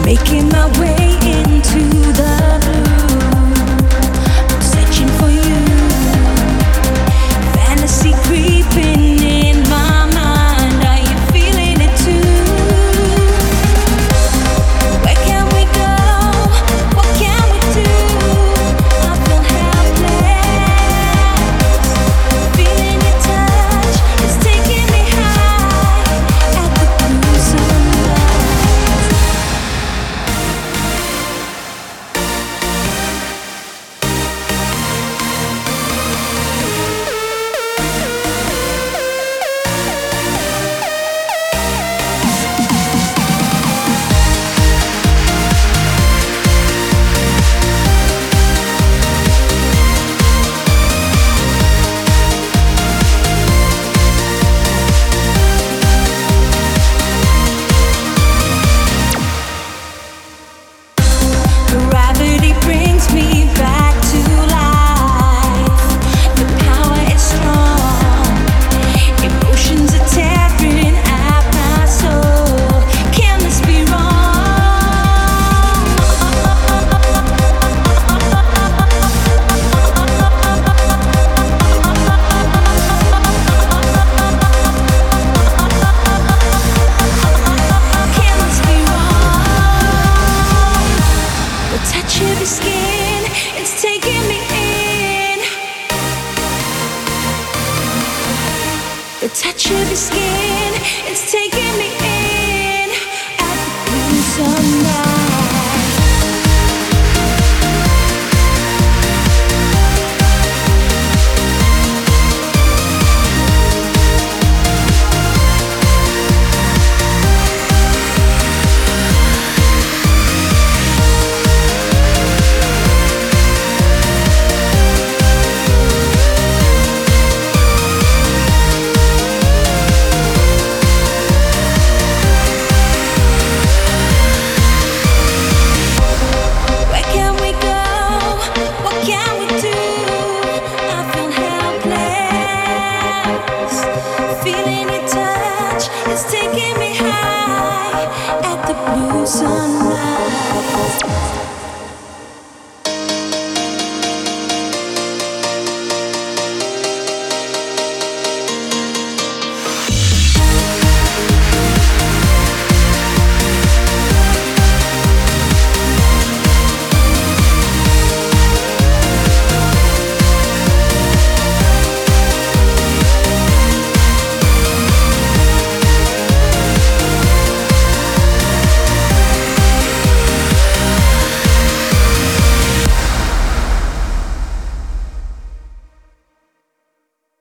Making my way into the blue. I'm searching for you. Fantasy creeping in my mind. Are you feeling it too? Where can we go? What can we do? I feel helpless. Feeling your touch is taking me high at the blue sunrise. Gravity brings me back to life. The power is strong. Emotions are tearing at my soul. Can this be wrong? Can this be wrong? The touch of your skin, it's taking me in. The touch of your skin, it's taking me in. At the blue sunrise. Where can we go? What can we do? I feel helpless. Feeling your touch is taking me high at the blue sunrise.